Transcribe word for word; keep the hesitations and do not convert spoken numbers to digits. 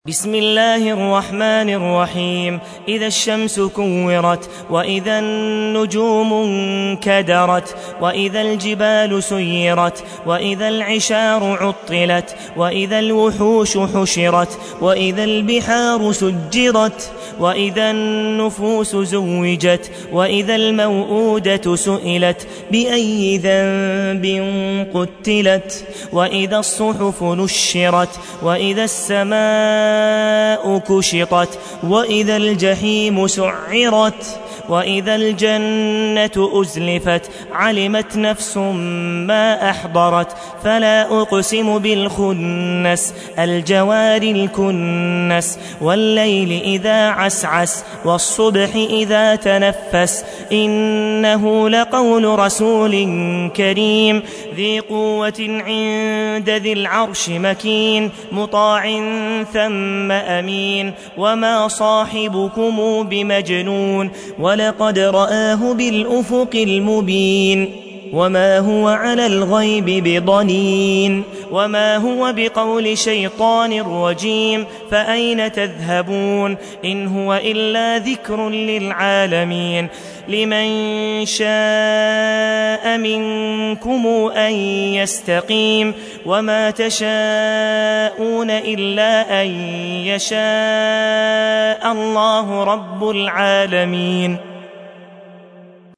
بسم الله الرحمن الرحيم. إذا الشمس كورت، وإذا النجوم انكدرت، وإذا الجبال سيرت، وإذا العشار عطلت، وإذا الوحوش حشرت، وإذا البحار سجرت، وإذا النفوس زوجت، وإذا الموءودة سئلت بأي ذنب قتلت، وإذا الصحف نشرت، وإذا السماء كشطت، وإذا الجحيم سعرت، وإذا الجنة أزلفت، علمت نفس ما أحضرت. فلا أقسم بالخنس، الجوار الكنس، والليل إذا عسعس، والصبح إذا تنفس، إنه لقول رسول كريم ذي قوة عند ذي العرش مكين، مطاع ثم أمين. وما صاحبكم بمجنون، ولقد رآه بالأفق المبين. وما هو على الغيب بضنين، وما هو بقول شيطان رجيم. فأين تذهبون؟ إن هو إلا ذكر للعالمين. لمن شاء منكم أن يستقيم، وما تشاءون إلا أن يشاء الله رب العالمين.